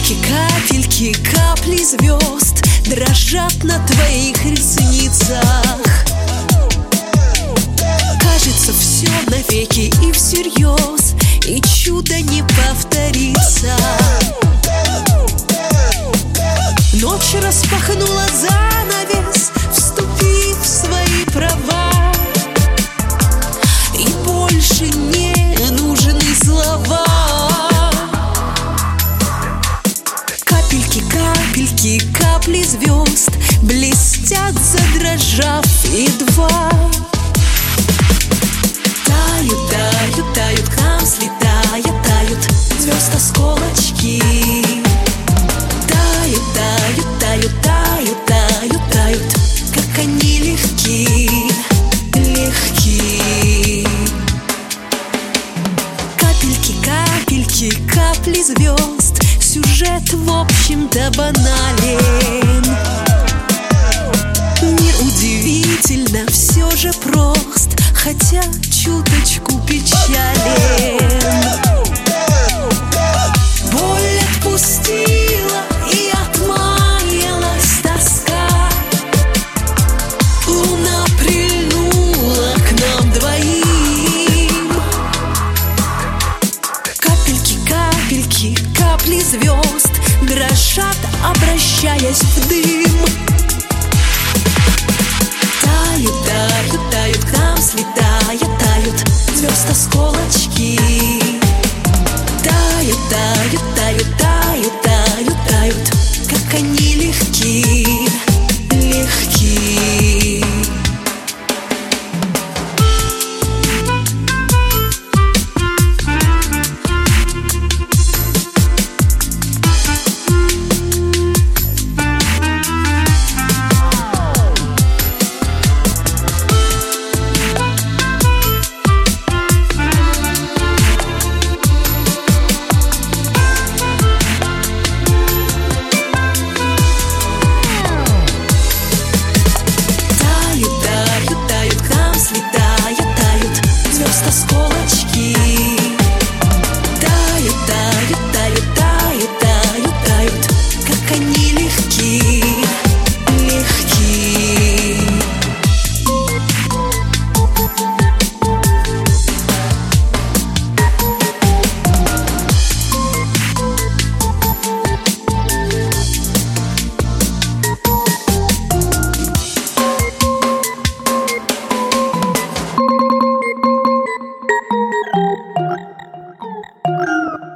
капельки, капли звезд дрожат на твоих ресницах. Кажется, все навеки и всерьез, и чудо не повторится. Ночь распахнула занавес, вступив в свои права, и больше не нужны слова. Капельки, капельки, капли звезд блестят, задрожав едва. Тают, тают, тают, к нам слетая, тают звезд осколочки. Тают, тают, тают, тают, тают, тают, как они легки, легки. Капельки, капельки, капли звезд, сюжет в общем-то банален. Мир удивительно все же прост, хотя чуточку печален. Боль отпустила и отмаялась тоска. Луна прильнула к нам двоим. Капельки, капельки, капли звезд дрожат, обращаясь в дым. Тают, тают, тают, к нам слетая, тают звезд осколочки. Тают, тают, тают, тают, тают, тают, как они легки, легки. Осколочки тают, тают, тают, тают, тают, тают, как они легки, легки. Thank you.